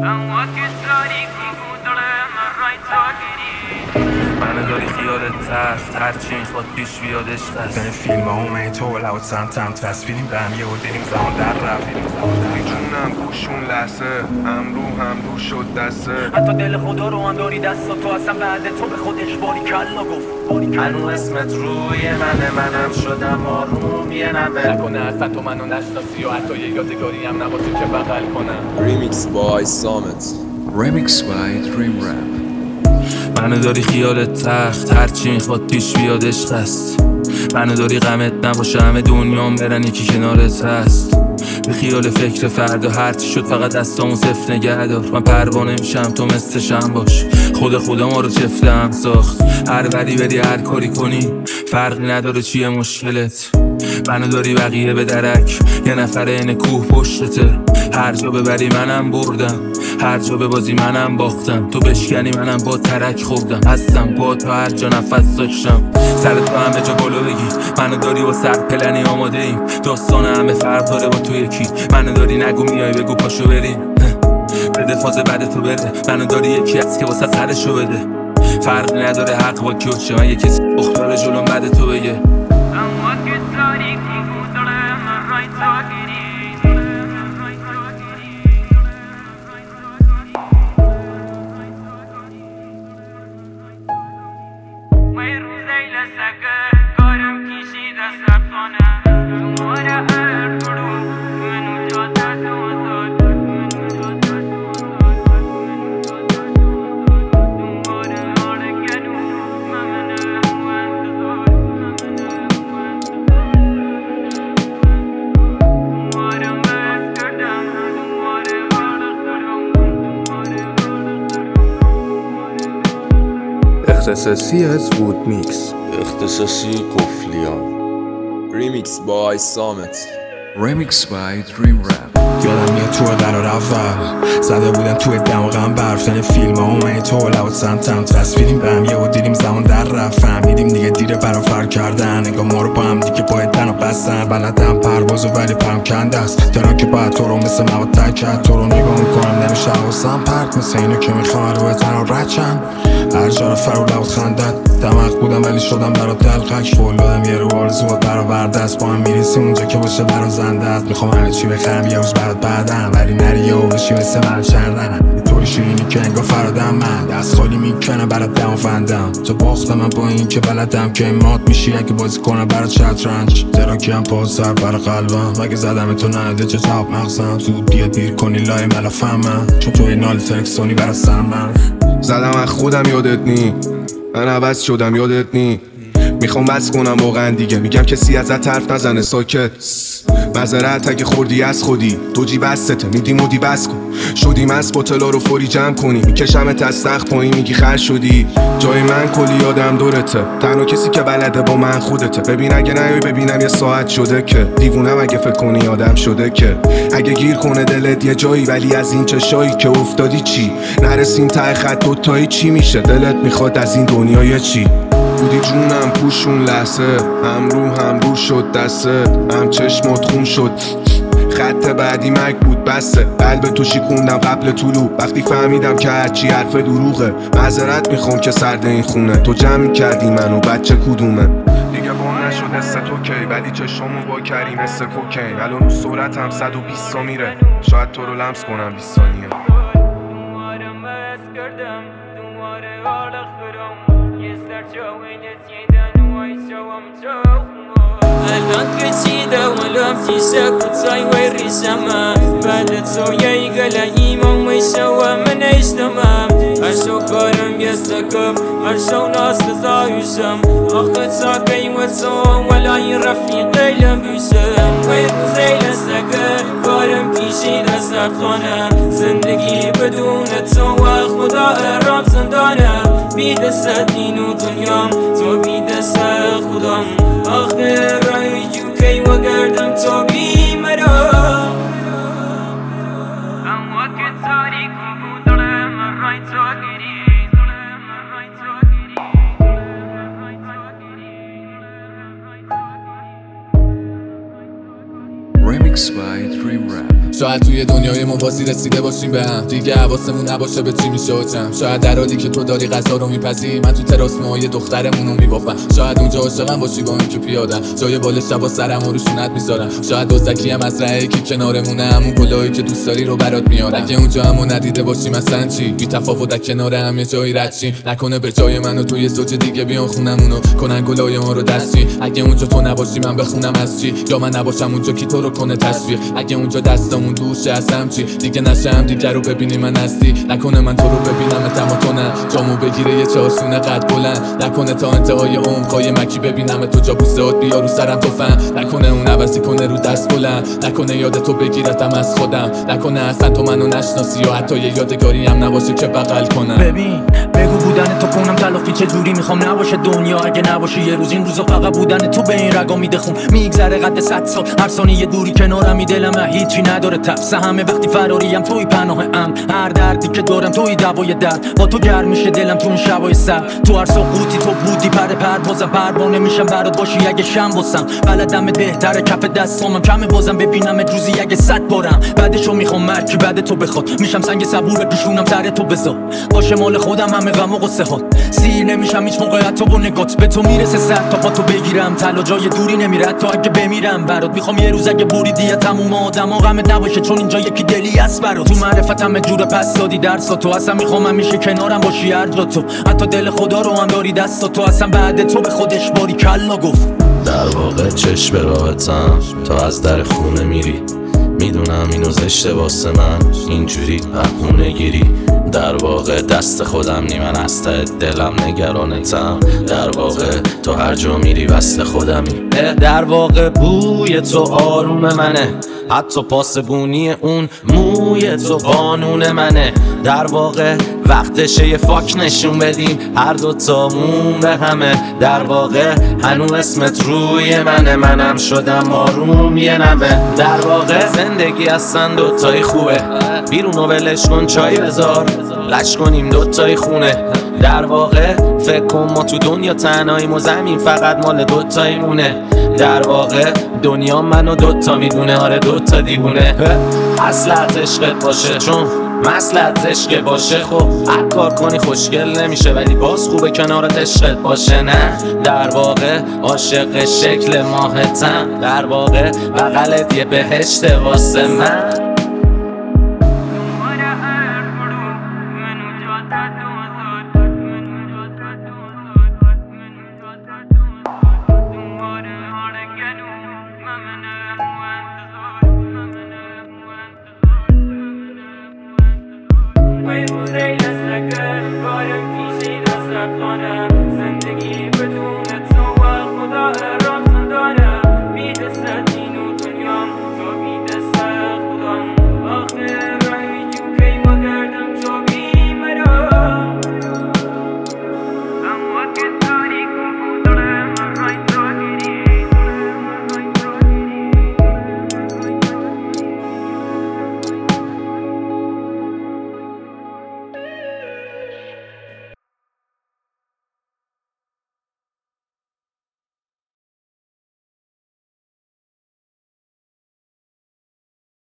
منو داری خیالت تخت هرچی میخواد پیش بیاد عشق است. این فیلم ها اومه تو لوت سمتم تصویریم بهم یه و دیریم زمان در رفت میجونم پوشون لحظه هم رو شد دسته. حتی دل خدا رو هم داری دستا تو اصلا بعد تو به خودش باری کلا گفت هنو اسمت روی منم شدم آروم یه نبه نکنه اصلا تو منو نشناسی و حتی یه یادگاری هم نباشه که بغل کنم. Remix by Summit. Remix by Dream Rap. منو داری خیالت تخت هرچی میخواد پیش بیاد عشق است. منو داری غمت نباشه همه دنیام برن یکی کنارت هست. به خیال فکر فردا هرچی شد فقط دستامو صفر نگه دار. من پروانه میشم تو مثل شم باش. خدا ما رو چفته هم ساخت. هر بری هر کاری کنی فرقی نداره چیه مشکلت. منو داری بقیه به درک یه نفر این کوه پشتته. هر جا ببری منم بردم هر جا ببازی منم باختم. تو بشکنی منم با ترک خوردم هستم با تو هر جا نفس داشتم. سر تو همه جا بالا بگی منو داری با سر پلنی آماده ایم. داستان همه فرق داره با تو یکی. منو داری نگو میای بگو پاشو بریم بده فاز بعد تو بره. منو داری یکی هست که واسه سرشو بده. فرقی نداره حق با کیو چه. من یه کسی اختاره جلوم بعد تو بگه اختصاصی از وود میکس. اختصاصی قفلیان. Remix by Summit. Remix by Dream Rap. یادم میاد تو قرار اول زده بودم توی دماغم برف. این فیلم ها اومه تو لوت سمتم تصویریم بهم یه و دیریم زمان در رفت. فهمیدیم دیگه دیره فرافر کردن. انگار ما رو با هم دیگه باید تن و بستن. بلدم پروازو ولی پرم کنده است. ترا که باید تو رو مثل مواد تک کرد. تو رو نگاه میکنم نمیشه حواسم پرت مثل اینو که میخوام روی تن رو رچم. هر جا رو فرو لوت خندد دماغ بودم ولی شدم برا دلقک. فولادم یه رو آرزو برآورده است. با هم میریسیم اونجا که باشه برازنده است. میخوام همه چی بخرم یه روز برات بعدم ولی نری و بشی مثل من چردنم. یه طوری شیرینی که انگار فرادم من دست خالی میکنم برات دم و فندم. تو باختم من با این که بلدم که مات میشی اگه بازی کنم برات شطرنج. تراکی هم پاس سر بر قلبم مگه زدم تو نهده چه تاب مغزم. زود بیا دیر کنی لای ملافم من چون توی نال ترکسونی برا سر من. زدم از خودم یادت نی من عوض شدم یادت نی. میخوام بس کنم واقعا دیگه میگم کسی ازت حرف نزنه ساکت. معذرت اگه خوردی از خودی تو جیب بستته میدی مودی بس کن. شدیم از باطلا رو فوری جمع کنی میکشمت از تخت پایین میگی خر شدی. جای من کلی یادم دورته تنها کسی که بلده با من خودته. ببین اگه نیای ببینم یه ساعت شده که دیوونم اگه فکر کنی آدم شده که اگه گیر کنه دلت یه جایی ولی از این چشایی که افتادی چی نرسیم ته خط دوتایی چی میشه. دلت میخواد از این دنیای چی بودی جونم پوشون لحظه هم رو شد دسته. هم چشمات خون شد خط بعدی مک بود بسته. قلب تو شکوندم قبل طلوع وقتی فهمیدم که هرچی حرف دروغه. معذرت میخوام که سرد این خونه تو جمع کردی منو بچه کدومه. دیگه بام نشد است تو کی ولی چشمو با کری مثل کوکین. الان رو صورتم 120 تا میره شاید تو رو لمس کنم 20 ثانیه. الان کشیده ولم تیشه کتای وی ریشمه بعد تو یه گله ایمان میشه و من اشتمم. هرشو کارم یه سکف هرشو ناس زایوشم. آخه تا قیمتم ولا این رفیقی لبوشم. وی روزی لسکر کارم پیشی دست خانه. زندگی بدون تو و خدا ارام زندانه. بی دست دین و دنیام تو بی دست خودم. آخر رای جو کی و گردم تو بی مرا. اما که تاریک بودم رای تو گیری. Remix by Dream Rap. شاید توی دنیای موازی رسیده باشیم به هم، دیگه حواسمون نباشه به چی میشه و چم. شاید در حالی که تو داری غذا رو میپزی، من تو تراس موهای دخترمونو میبافم. شاید اونجا عاشقم باشی با این که پیادم، جای بال شبا سرم و روشونت میذارم. شاید دوزکی هم از رهی که کنارمونه، همون گلایی که دوست داری رو برات میارم. اگه اونجا همو ندیده باشی مثلا چی، بی تفاوت در کنار هم یه جایی رد شیم. نکنه به جای منو تو یه زوج دیگه بیان خونمونو کنن گلای ما رو دستی. اگه اونجا تو نباشی من بخونم از چی، یا من نباشم اونجا کی تو رو کنه تشویق. اگه اونجا دستامون دوشه هستم چی، دیگه نشم دیگه رو ببینی من هستی. نکنه من تو رو ببینم تما تو نه، جامو بگیره یه چاشونه قد بلند. نکنه تا انتهای عمقای مکی ببینم تو جا بوسهات بیا رو سرم تو فن. نکنه اون عوضی کنه رو دست بلند، نکنه یاد تو بگیرتم از خودم. نکنه اصلا تو منو نشناسی یا حتی یه یادگاری هم نباشه که بغل کنم. ببین بگو بودن تو کنم تلافی چه جوری میخوام نباشه دنیا اگه نباشه یه روز. این روزا فقط بودن تو به این رگا میده خون، میگذره قد 100 سال هر ثانیه دوری کنارم دلم هیچی نداره تفسه. همه وقتی فراریم توی پناه ام، هر دردی که دارم توی دوای درد. با تو گرم میشه دلم تو اون شبای سرد، تو هر سقوطی تو بودی پر پروازم. پروانه میشم برات باشی اگه شم واسم، بلدم بهتره کف دستامم کمه بازم ببینم روزی اگه 100 بارم. بعدشو میخوام مرکی بعد تو بخواد، میشم سنگ صبور پیشونم سر تو بذار. باشه مال خودم همه غم و قصه ها، سیر نمیشم هیچ موقع تو با نگات. به تو میرسه سر تا پا تو بگیرم، تلا جای دوری نمیره تا اگه بمیرم برات. میخوام یه روز اگه بریدی تموم آدما غمت نباشه، چون اینجا یکی دلی هست برات. تو معرفتم جور پس دادی درس تو، اصلا میخوام همیشه کنارم باشی هر جا تو. حتی دل خدا رو هم داری دست تو، اصلا بعد تو به خودش باری کلا گفت. در واقع چشم به راحتم تا از در خونه میری، میدونم اینو زشته واسه من اینجوری بهونه گیری. در واقع دست خودم نی، من از ته دلم نگرانتم. در واقع تو هر جا میری وصل خودمی. در واقع بوی تو آروم منه، حتی پاسبونی اون موی تو قانون منه. در واقع وقتشه یه فاک نشون بدیم هر دوتامون به همه. در واقع هنوز اسمت روی منه، منم شدم آروم یه نمه. در واقع زندگی هستن دوتایی خوبه، بیرونو ولش کن چای بذار لش کنیم دوتایی خونه. در واقع فکر کن ما تو دنیا تنهاییم و زمین فقط مال دوتایی مونه. در واقع دنیا منو دوتا میدونه، آره دوتا دیوونه. اصلت عشقت باشه چون مسلت عشق باشه، خب هر کار کنی خوشگل نمیشه ولی باز خوبه کنارت عشقت باشه. نه در واقع عاشق شکل ماهتم، در واقع بغلت یه بهشت واسه من. Wait, will they let us go? But if you see that's not gonna